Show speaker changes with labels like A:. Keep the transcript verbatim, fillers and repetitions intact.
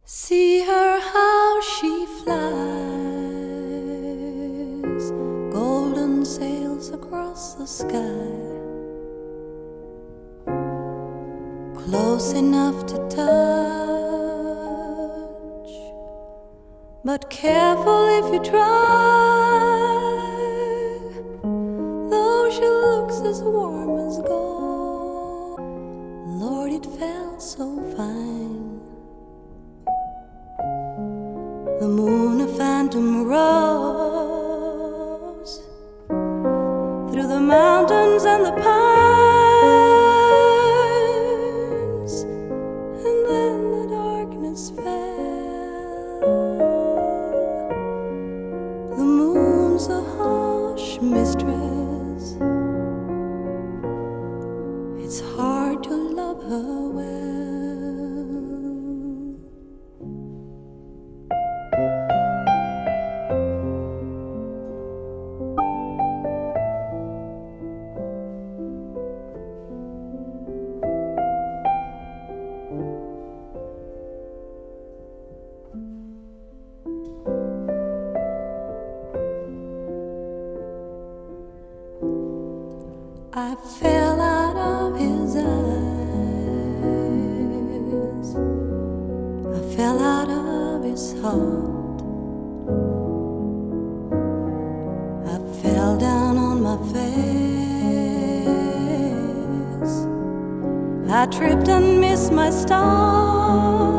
A: See her how she flies, golden sails across the sky, close enough to touch, but careful if you try, though she looks as warm as gold. Lord, it felt so fine. The moon, a phantom, rose through the mountains and the pines, and then the darkness fell. The moon's a harsh mistress, it's hard to love her well. I fell out of his eyes, I fell out of his heart, I fell down on my face, I tripped and missed my start.